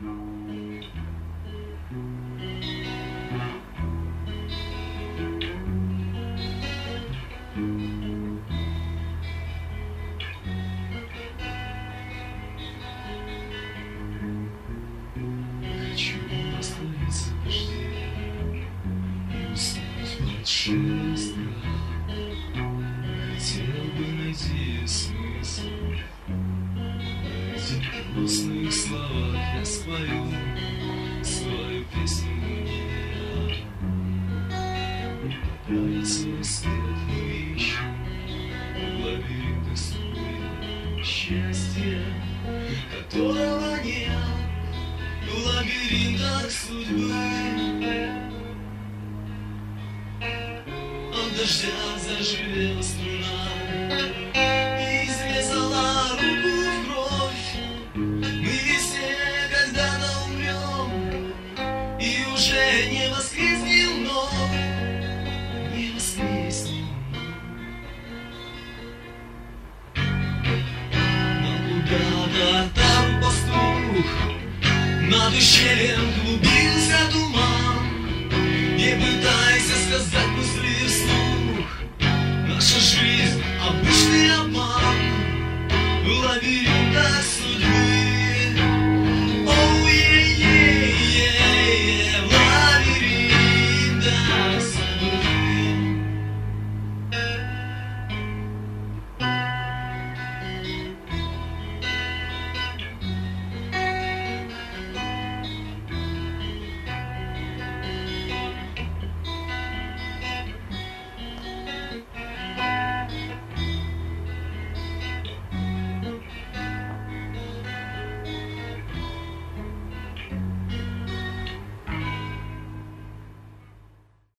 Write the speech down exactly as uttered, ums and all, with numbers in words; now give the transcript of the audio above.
Хочу остановиться в дожде и уснуть в волшебный страх. Хотел бы найти смысл в этих грустных словах. Я спою свою песню мне. Нравится свет, мы ищем в лабиринтах судьбы счастья, которого нет в лабиринтах судьбы. От дождя заживела струна и изрезала руку в кровь. Мы все когда-то умрем и уже не воскреснем вновь, не воскреснем. Но куда-то там пастух над ущельем клубился туман. Не пытайся сказать мысли вслух, наша жизнь — обычный обман. Лабиринт